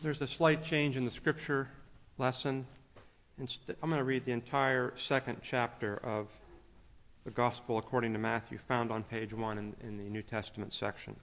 There's a slight change in the scripture lesson. I'm going to read the entire second chapter of the Gospel according to Matthew, found on page 1 in the New Testament section.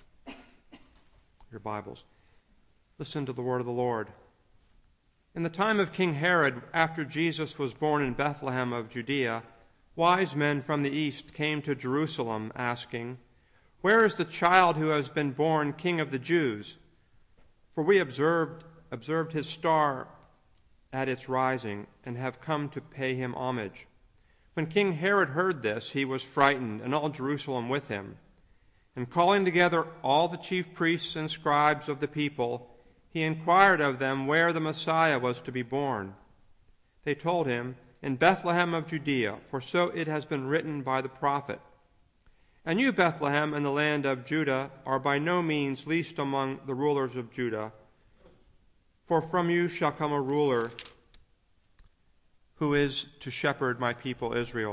Your Bibles. Listen to the word of the Lord. In the time of King Herod, after Jesus was born in Bethlehem of Judea, wise men from the east came to Jerusalem, asking, "Where is the child who has been born King of the Jews? For we observed his star at its rising, and have come to pay him homage." When King Herod heard this, he was frightened, and all Jerusalem with him. And calling together all the chief priests and scribes of the people, he inquired of them where the Messiah was to be born. They told him, "In Bethlehem of Judea, for so it has been written by the prophet. And you, Bethlehem, in the land of Judah, are by no means least among the rulers of Judah, for from you shall come a ruler who is to shepherd my people Israel."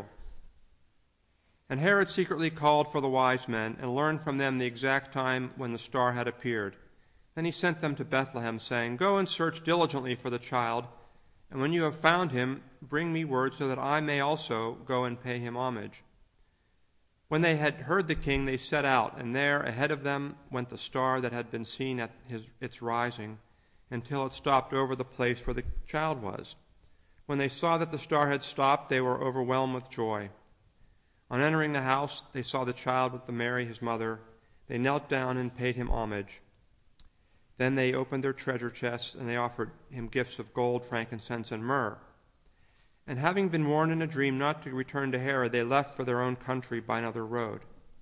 And Herod secretly called for the wise men and learned from them the exact time when the star had appeared. Then he sent them to Bethlehem, saying, "Go and search diligently for the child, and when you have found him, bring me word so that I may also go and pay him homage." When they had heard the king, they set out, and there ahead of them went the star that had been seen at its rising, until it stopped over the place where the child was. When they saw that the star had stopped, they were overwhelmed with joy. On entering the house, they saw the child with Mary, his mother. They knelt down and paid him homage. Then they opened their treasure chests, and they offered him gifts of gold, frankincense, and myrrh. And having been warned in a dream not to return to Herod, they left for their own country by another road.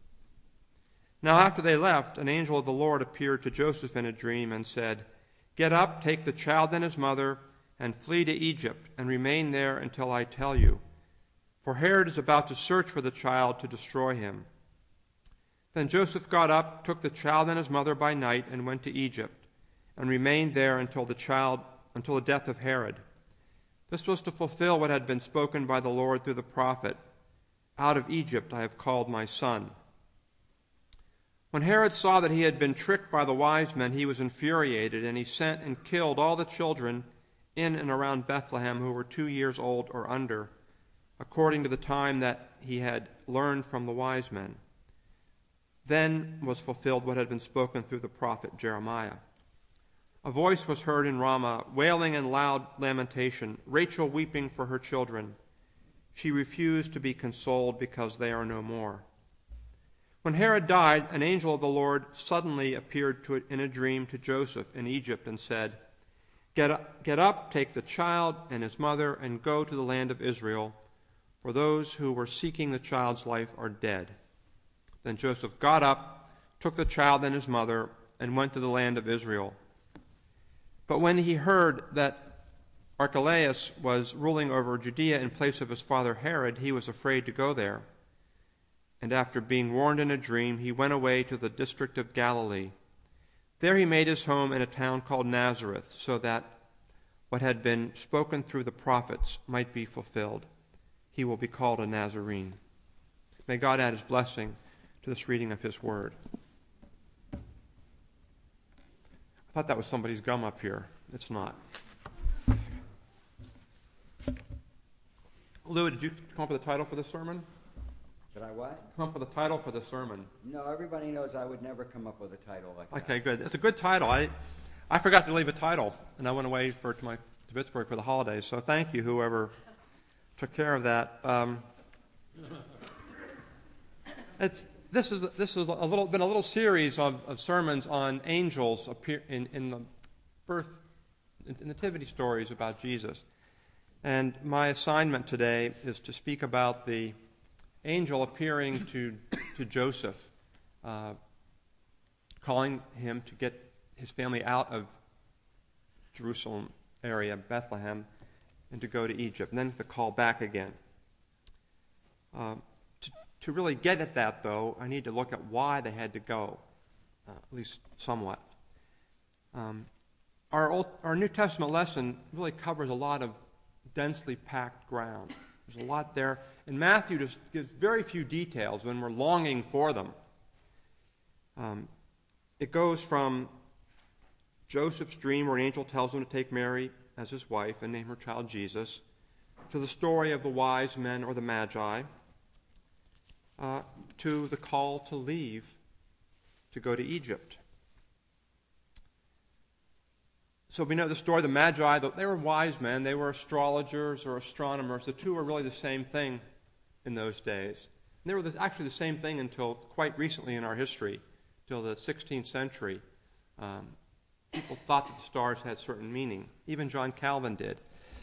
Now after they left, an angel of the Lord appeared to Joseph in a dream and said, "Get up, take the child and his mother, and flee to Egypt, and remain there until I tell you. For Herod is about to search for the child to destroy him." Then Joseph got up, took the child and his mother by night, and went to Egypt, and remained there until the death of Herod. This was to fulfill what had been spoken by the Lord through the prophet, "Out of Egypt I have called my son." When Herod saw that he had been tricked by the wise men, he was infuriated, and he sent and killed all the children in and around Bethlehem who were 2 years old or under, according to the time that he had learned from the wise men. Then was fulfilled what had been spoken through the prophet Jeremiah. A voice was heard in Ramah, wailing and loud lamentation, Rachel weeping for her children. She refused to be consoled because they are no more. When Herod died, an angel of the Lord suddenly appeared in a dream to Joseph in Egypt and said, Get up, take the child and his mother, and go to the land of Israel, for those who were seeking the child's life are dead." Then Joseph got up, took the child and his mother, and went to the land of Israel. But when he heard that Archelaus was ruling over Judea in place of his father Herod, he was afraid to go there. And after being warned in a dream, he went away to the district of Galilee. There he made his home in a town called Nazareth, so that what had been spoken through the prophets might be fulfilled. He will be called a Nazarene. May God add his blessing to this reading of his word. I thought that was somebody's gum up here. It's not. Lou, did you come up with a title for the sermon? Did I what? Come up with a title for the sermon. No, everybody knows I would never come up with a title like that. Okay, good. It's a good title. I forgot to leave a title, and I went away to Pittsburgh for the holidays. So thank you, whoever took care of that. This is been a little series of sermons on angels in the birth and nativity stories about Jesus, and my assignment today is to speak about the angel appearing to Joseph, calling him to get his family out of Jerusalem area, Bethlehem, and to go to Egypt, and then to call back again. To really get at that, though, I need to look at why they had to go, at least somewhat. Our New Testament lesson really covers a lot of densely packed ground. There's a lot there. And Matthew just gives very few details when we're longing for them. It goes from Joseph's dream where an angel tells him to take Mary as his wife and name her child Jesus, to the story of the wise men or the Magi, to the call to leave to go to Egypt. So we know the story of the Magi. They were wise men. They were astrologers or astronomers. The two were really the same thing in those days. And they were actually the same thing until quite recently in our history, till the 16th century. People thought that the stars had certain meaning. Even John Calvin did.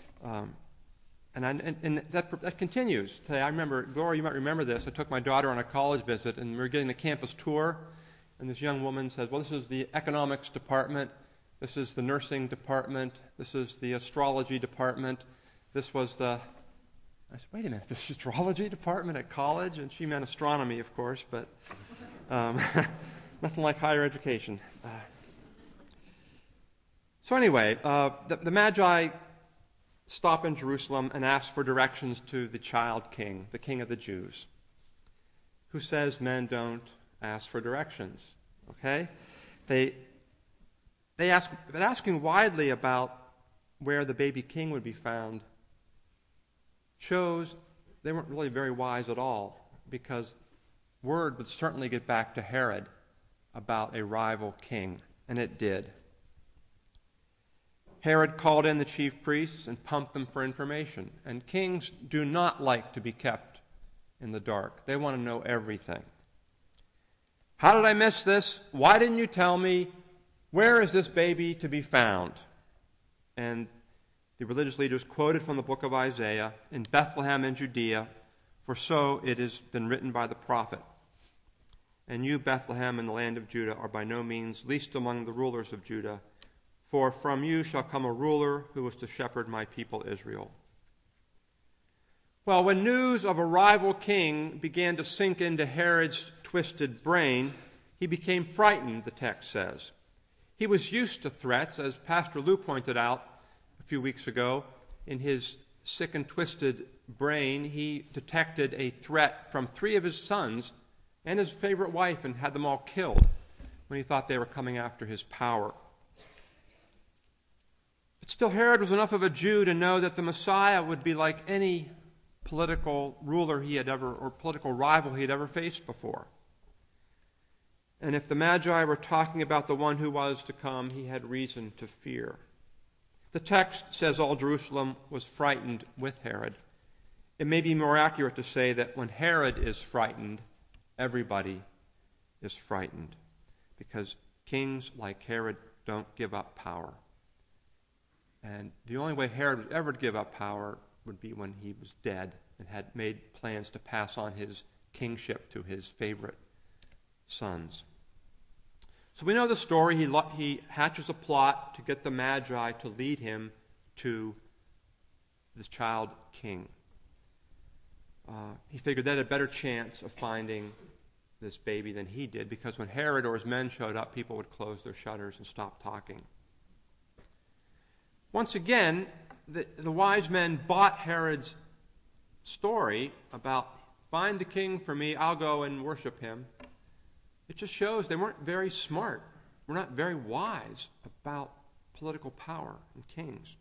And that continues today. I remember, Gloria, you might remember this. I took my daughter on a college visit, and we were getting the campus tour. And this young woman says, well, this is the economics department. This is the nursing department. This is the astrology department. This was the... I said, wait a minute, this astrology department at college? And she meant astronomy, of course, but nothing like higher education. So anyway, the Magi stop in Jerusalem and ask for directions to the child king, the king of the Jews, who says men don't ask for directions. Okay? But asking widely about where the baby king would be found shows they weren't really very wise at all, because word would certainly get back to Herod about a rival king, and it did. Herod called in the chief priests and pumped them for information, and kings do not like to be kept in the dark. They want to know everything. How did I miss this? Why didn't you tell me? Where is this baby to be found? And the religious leaders quoted from the book of Isaiah, in Bethlehem in Judea, for so it has been written by the prophet. And you, Bethlehem, in the land of Judah, are by no means least among the rulers of Judah, for from you shall come a ruler who is to shepherd my people Israel. Well, when news of a rival king began to sink into Herod's twisted brain, he became frightened, the text says. He was used to threats, as Pastor Lou pointed out a few weeks ago. In his sick and twisted brain, he detected a threat from 3 of his sons and his favorite wife and had them all killed when he thought they were coming after his power. But still, Herod was enough of a Jew to know that the Messiah would be like any political ruler he had ever, or political rival he had ever faced before. And if the Magi were talking about the one who was to come, he had reason to fear. The text says all Jerusalem was frightened with Herod. It may be more accurate to say that when Herod is frightened, everybody is frightened, because kings like Herod don't give up power. And the only way Herod would ever give up power would be when he was dead and had made plans to pass on his kingship to his favorite sons. So we know the story. He hatches a plot to get the Magi to lead him to this child king. He figured they had a better chance of finding this baby than he did, because when Herod or his men showed up, people would close their shutters and stop talking. Once again, the wise men bought Herod's story about, find the king for me, I'll go and worship him. It just shows they weren't very smart. We're not very wise about political power and kings.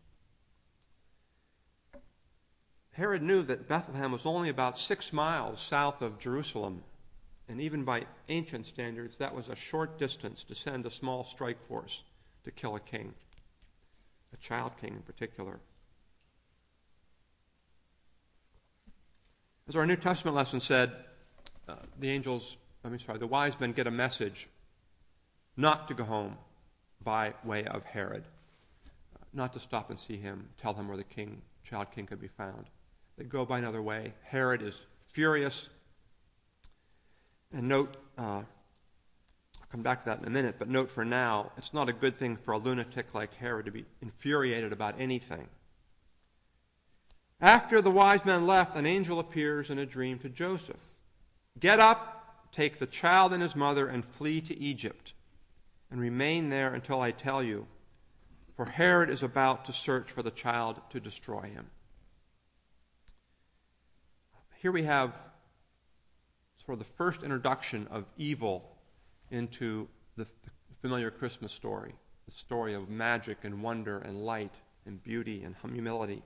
Herod knew that Bethlehem was only about 6 miles south of Jerusalem, and even by ancient standards, that was a short distance to send a small strike force to kill a king, a child king in particular. As our New Testament lesson said, the wise men get a message not to go home by way of Herod, not to stop and see him, tell him where the child king could be found. They go by another way. Herod is furious. And note, I'll come back to that in a minute, but note for now, it's not a good thing for a lunatic like Herod to be infuriated about anything. After the wise men left, an angel appears in a dream to Joseph. Get up, take the child and his mother, and flee to Egypt, and remain there until I tell you, for Herod is about to search for the child to destroy him. Here we have sort of the first introduction of evil into the familiar Christmas story. the story of magic and wonder and light and beauty and humility.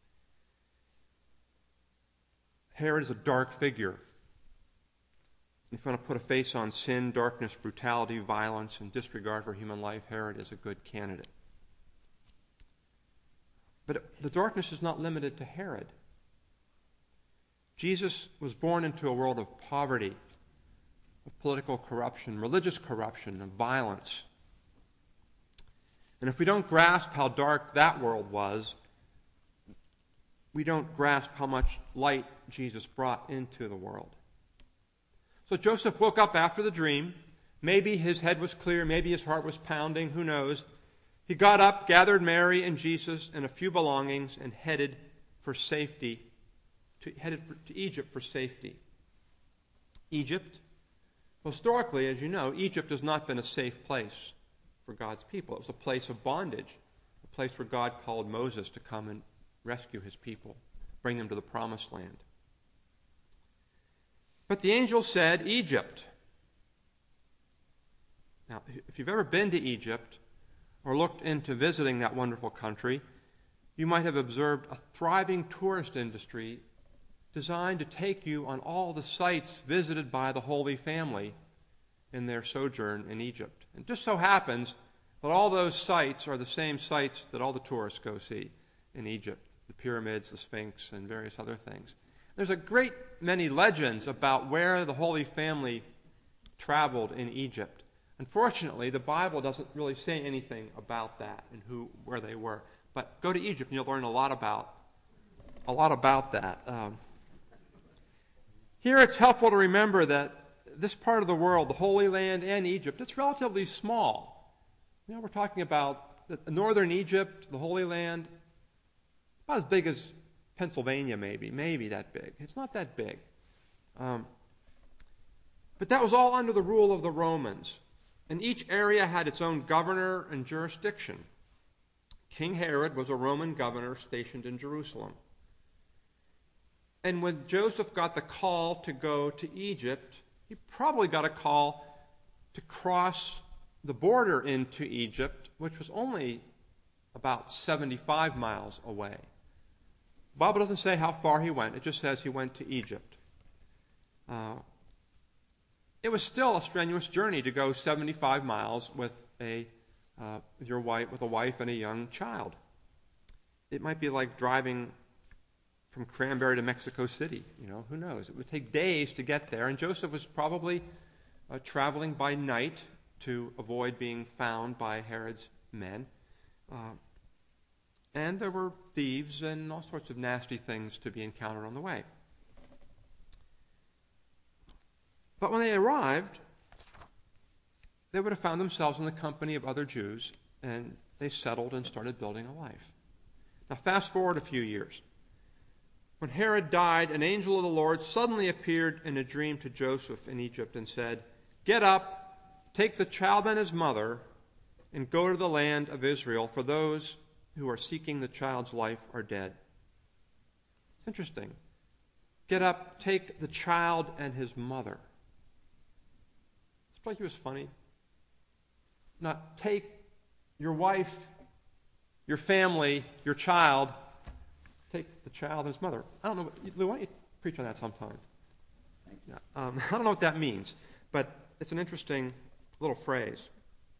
Herod is a dark figure. If you want to put a face on sin, darkness, brutality, violence, and disregard for human life, Herod is a good candidate. But the darkness is not limited to Herod. Jesus was born into a world of poverty, of political corruption, religious corruption, of violence. And if we don't grasp how dark that world was, we don't grasp how much light Jesus brought into the world. So Joseph woke up after the dream. Maybe his head was clear, maybe his heart was pounding, who knows. He got up, gathered Mary and Jesus and a few belongings, and headed for safety, to Egypt for safety. Egypt, well, historically, as you know, Egypt has not been a safe place for God's people. It was a place of bondage, a place where God called Moses to come and rescue his people, bring them to the promised land. But the angel said, Egypt. Now, if you've ever been to Egypt or looked into visiting that wonderful country, you might have observed a thriving tourist industry designed to take you on all the sites visited by the Holy Family in their sojourn in Egypt. And it just so happens that all those sites are the same sites that all the tourists go see in Egypt, the pyramids, the Sphinx, and various other things. There's a great many legends about where the Holy Family traveled in Egypt. Unfortunately, the Bible doesn't really say anything about that and where they were. But go to Egypt and you'll learn a lot about that. Here it's helpful to remember that this part of the world, the Holy Land and Egypt, it's relatively small. We're talking about the northern Egypt, the Holy Land, about as big as Pennsylvania maybe that big. It's not that big. But that was all under the rule of the Romans. And each area had its own governor and jurisdiction. King Herod was a Roman governor stationed in Jerusalem. And when Joseph got the call to go to Egypt, he probably got a call to cross the border into Egypt, which was only about 75 miles away. The Bible doesn't say how far he went. It just says he went to Egypt. It was still a strenuous journey to go 75 miles with a wife and a young child. It might be like driving from Cranberry to Mexico City. Who knows? It would take days to get there, and Joseph was probably traveling by night to avoid being found by Herod's men. And there were thieves and all sorts of nasty things to be encountered on the way. But when they arrived, they would have found themselves in the company of other Jews, and they settled and started building a life. Now fast forward a few years. When Herod died, an angel of the Lord suddenly appeared in a dream to Joseph in Egypt and said, "Get up, take the child and his mother, and go to the land of Israel, for those who are seeking the child's life are dead." It's interesting. Get up, take the child and his mother. It's like he was funny. Not take your wife, your family, your child, take the child and his mother. I don't know. Lou, why don't you preach on that sometime? I don't know what that means, but it's an interesting little phrase.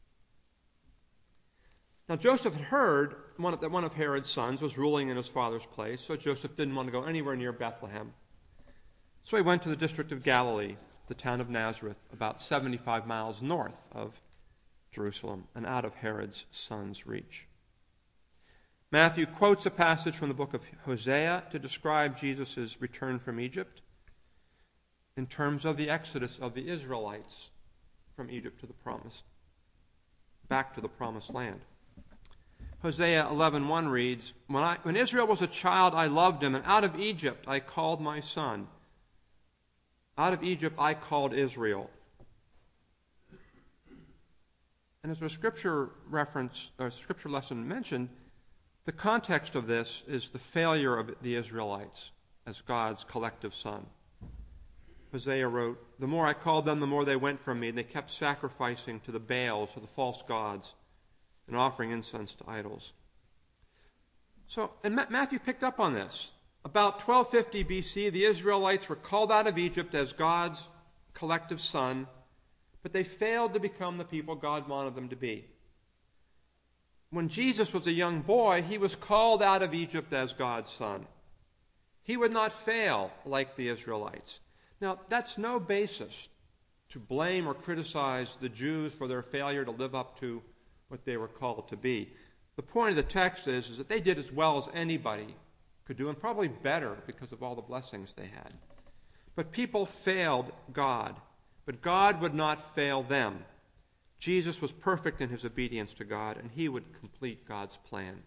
Now, Joseph had heard that one of Herod's sons was ruling in his father's place, so Joseph didn't want to go anywhere near Bethlehem. So he went to the district of Galilee, the town of Nazareth, about 75 miles north of Jerusalem and out of Herod's son's reach. Matthew quotes a passage from the book of Hosea to describe Jesus' return from Egypt in terms of the exodus of the Israelites from Egypt back to the promised land. Hosea 11:1 reads, When Israel was a child, I loved him, and out of Egypt I called my son. Out of Egypt I called Israel. And as our scripture lesson mentioned, the context of this is the failure of the Israelites as God's collective son. Hosea wrote, "The more I called them, the more they went from me, and they kept sacrificing to the Baals, to the false gods. and offering incense to idols. So, and Matthew picked up on this. About 1250 BC, the Israelites were called out of Egypt as God's collective son, but they failed to become the people God wanted them to be. When Jesus was a young boy, he was called out of Egypt as God's son. He would not fail like the Israelites. Now, that's no basis to blame or criticize the Jews for their failure to live up to what they were called to be. The point of the text is that they did as well as anybody could do, and probably better because of all the blessings they had. But people failed God, but God would not fail them. Jesus was perfect in his obedience to God, and he would complete God's plan.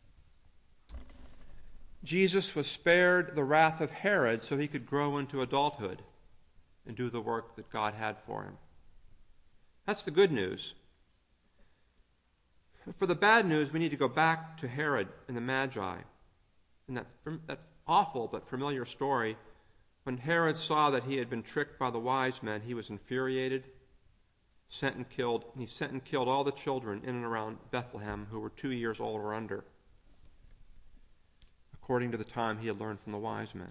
Jesus was spared the wrath of Herod so he could grow into adulthood and do the work that God had for him. That's the good news. For the bad news, we need to go back to Herod and the Magi. And that awful but familiar story, when Herod saw that he had been tricked by the wise men, he was infuriated, he sent and killed all the children in and around Bethlehem who were 2 years old or under, according to the time he had learned from the wise men.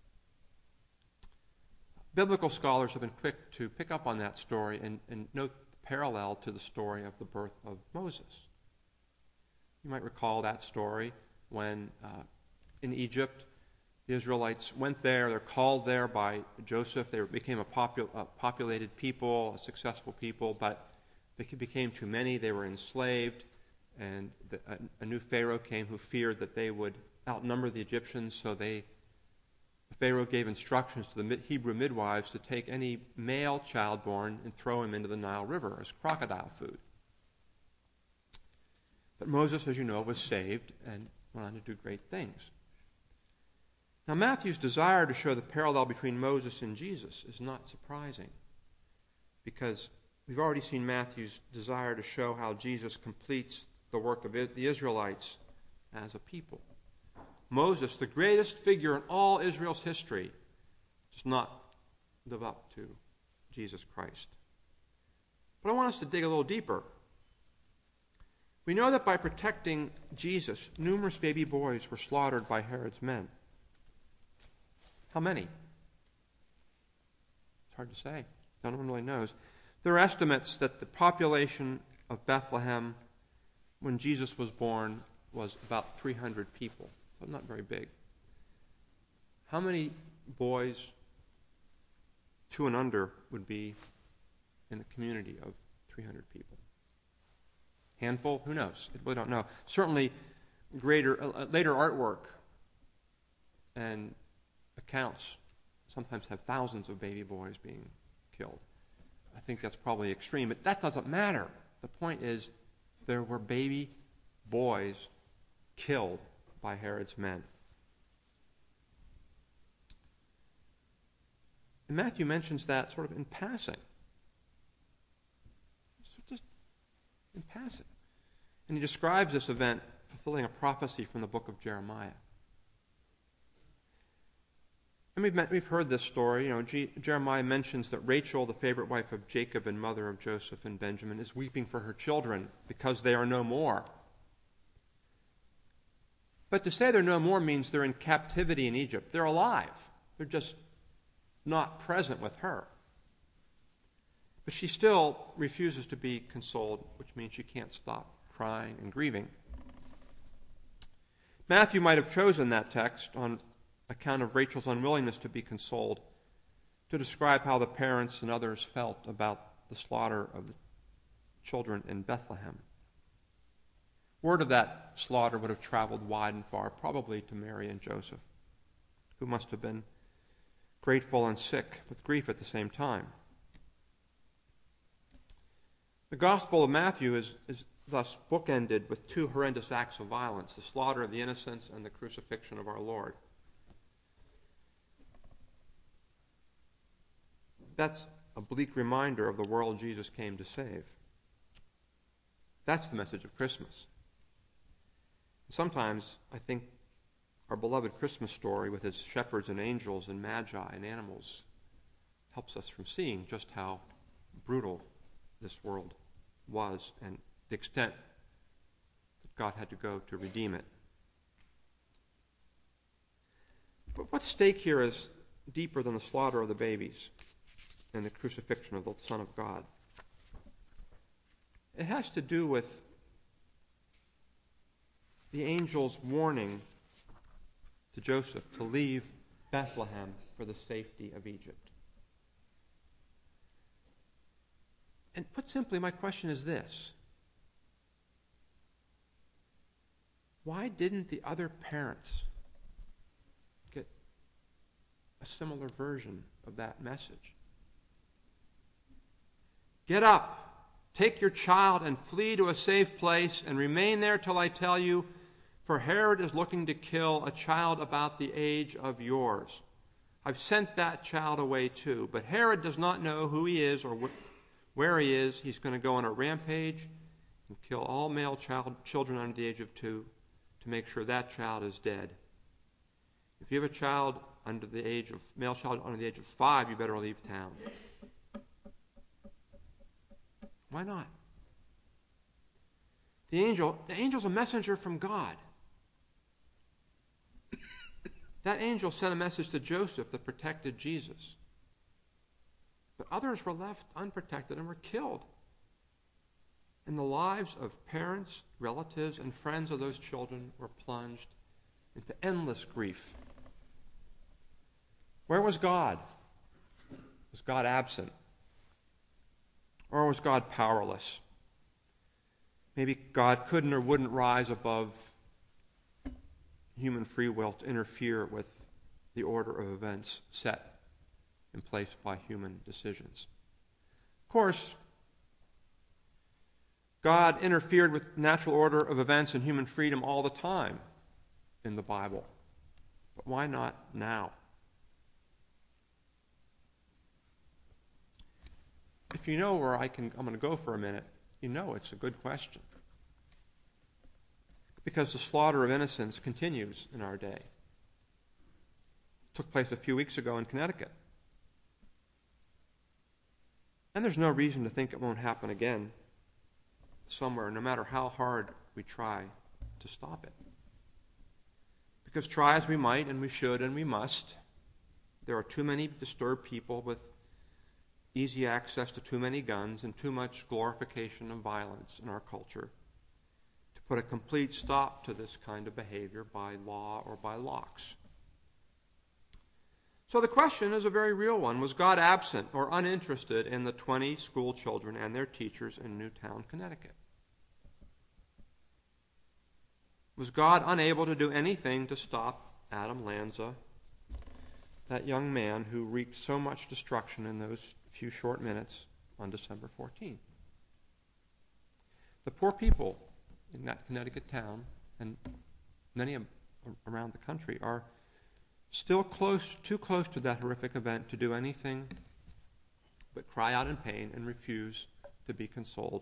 Biblical scholars have been quick to pick up on that story and note the parallel to the story of the birth of Moses. You might recall that story when in Egypt, the Israelites went there. They're called there by Joseph. They became a populated people, a successful people, but they became too many. They were enslaved, and a new Pharaoh came who feared that they would outnumber the Egyptians, so the Pharaoh gave instructions to the Hebrew midwives to take any male child born and throw him into the Nile River as crocodile food. But Moses, as you know, was saved and went on to do great things. Now, Matthew's desire to show the parallel between Moses and Jesus is not surprising, because we've already seen Matthew's desire to show how Jesus completes the work of the Israelites as a people. Moses, the greatest figure in all Israel's history, does not live up to Jesus Christ. But I want us to dig a little deeper. We know that by protecting Jesus, numerous baby boys were slaughtered by Herod's men. How many? It's hard to say. No one really knows. There are estimates that the population of Bethlehem when Jesus was born was about 300 people, so not very big. How many boys 2 and under would be in a community of 300 people? Handful? Who knows? We don't know. Certainly later artwork and accounts sometimes have thousands of baby boys being killed. I think that's probably extreme, but that doesn't matter. The point is there were baby boys killed by Herod's men. And Matthew mentions that sort of in passing. Just in passing. And he describes this event fulfilling a prophecy from the book of Jeremiah. And we've heard this story. Jeremiah mentions that Rachel, the favorite wife of Jacob and mother of Joseph and Benjamin, is weeping for her children because they are no more. But to say they're no more means they're in captivity in Egypt. They're alive. They're just not present with her. But she still refuses to be consoled, which means she can't stop crying and grieving. Matthew might have chosen that text on account of Rachel's unwillingness to be consoled to describe how the parents and others felt about the slaughter of the children in Bethlehem. Word of that slaughter would have traveled wide and far, probably to Mary and Joseph, who must have been grateful and sick with grief at the same time. The Gospel of Matthew is thus bookended with 2 horrendous acts of violence, the slaughter of the innocents and the crucifixion of our Lord. That's a bleak reminder of the world Jesus came to save. That's the message of Christmas. Sometimes I think our beloved Christmas story with its shepherds and angels and magi and animals helps us from seeing just how brutal this world was and the extent God had to go to redeem it. But what's at stake here is deeper than the slaughter of the babies and the crucifixion of the Son of God. It has to do with the angel's warning to Joseph to leave Bethlehem for the safety of Egypt. And put simply, my question is this: why didn't the other parents get a similar version of that message? Get up, take your child, and flee to a safe place, and remain there till I tell you, for Herod is looking to kill a child about the age of yours. I've sent that child away too, but Herod does not know who he is or where he is. He's going to go on a rampage and kill all male children under the age of 2 to make sure that child is dead. If you have a male child under the age of 5, you better leave town. Why not? The angel's a messenger from God. That angel sent a message to Joseph that protected Jesus. But others were left unprotected and were killed. And the lives of parents, relatives, and friends of those children were plunged into endless grief. Where was God? Was God absent? Or was God powerless? Maybe God couldn't or wouldn't rise above human free will to interfere with the order of events set in place by human decisions. Of course, God interfered with natural order of events and human freedom all the time in the Bible. But why not now? If you know where I'm going to go for a minute, you know it's a good question. Because the slaughter of innocents continues in our day. It took place a few weeks ago in Connecticut. And there's no reason to think it won't happen again somewhere, no matter how hard we try to stop it. Because try as we might, and we should, and we must, there are too many disturbed people with easy access to too many guns and too much glorification of violence in our culture to put a complete stop to this kind of behavior by law or by locks. So the question is a very real one. Was God absent or uninterested in the 20 school children and their teachers in Newtown, Connecticut? Was God unable to do anything to stop Adam Lanza, that young man who wreaked so much destruction in those few short minutes on December 14th? The poor people in that Connecticut town, and many around the country, are still too close to that horrific event to do anything but cry out in pain and refuse to be consoled.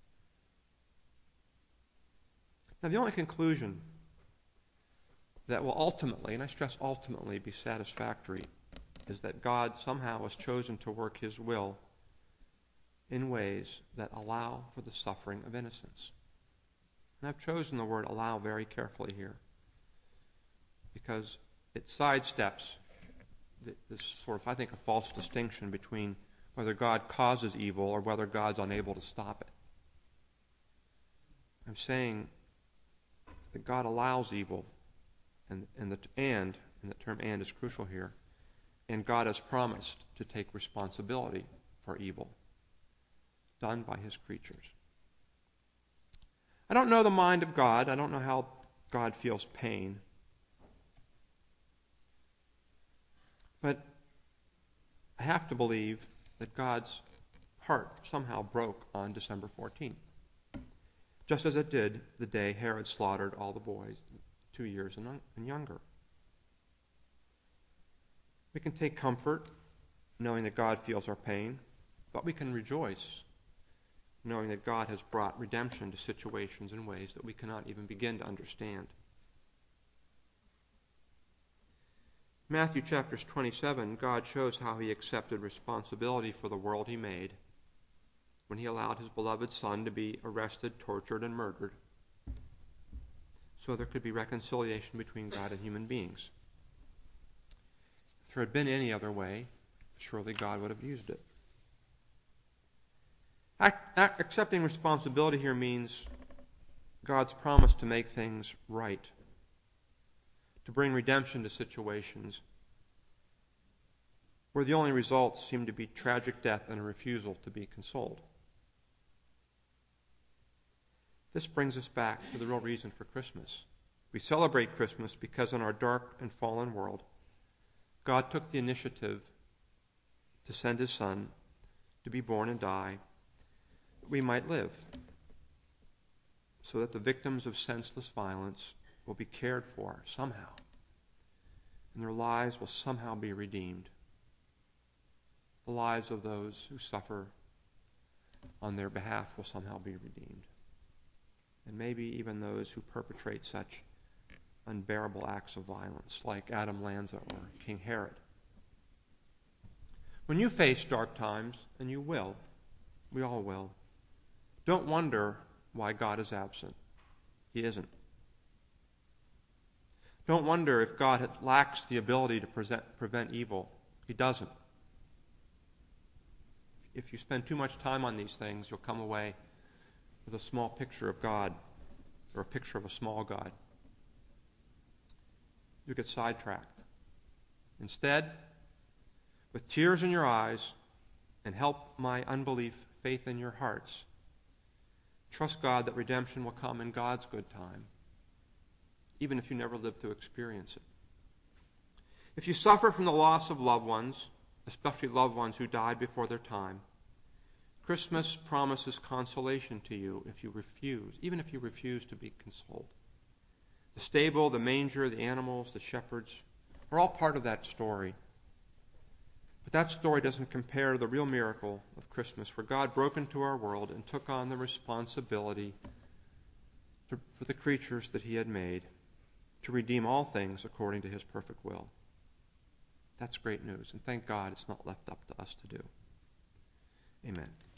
Now, the only conclusion that will ultimately, and I stress ultimately, be satisfactory is that God somehow has chosen to work his will in ways that allow for the suffering of innocence. And I've chosen the word allow very carefully here because it sidesteps this sort of, I think, a false distinction between whether God causes evil or whether God's unable to stop it. I'm saying that God allows evil, and the term "and" is crucial here, and God has promised to take responsibility for evil done by his creatures. I don't know the mind of God. I don't know how God feels pain. But I have to believe that God's heart somehow broke on December 14th, just as it did the day Herod slaughtered all the boys 2 years and younger. We can take comfort knowing that God feels our pain, but we can rejoice knowing that God has brought redemption to situations in ways that we cannot even begin to understand. Matthew chapter 27, God shows how he accepted responsibility for the world he made when he allowed his beloved Son to be arrested, tortured, and murdered, so there could be reconciliation between God and human beings. If there had been any other way, surely God would have used it. Accepting responsibility here means God's promise to make things right, to bring redemption to situations where the only results seem to be tragic death and a refusal to be consoled. This brings us back to the real reason for Christmas. We celebrate Christmas because in our dark and fallen world, God took the initiative to send his Son to be born and die that we might live, so that the victims of senseless violence will be cared for somehow, and their lives will somehow be redeemed. The lives of those who suffer on their behalf will somehow be redeemed. And maybe even those who perpetrate such unbearable acts of violence, like Adam Lanza or King Herod. When you face dark times, and you will, we all will, don't wonder why God is absent. He isn't. Don't wonder if God lacks the ability to prevent evil. He doesn't. If you spend too much time on these things, you'll come away with a small picture of God, or a picture of a small God. You get sidetracked. Instead, with tears in your eyes and help my unbelief, faith in your hearts, trust God that redemption will come in God's good time, even if you never live to experience it. If you suffer from the loss of loved ones, especially loved ones who died before their time, Christmas promises consolation to you even if you refuse to be consoled. The stable, the manger, the animals, the shepherds are all part of that story. But that story doesn't compare to the real miracle of Christmas, where God broke into our world and took on the responsibility for the creatures that he had made to redeem all things according to his perfect will. That's great news, and thank God it's not left up to us to do. Amen.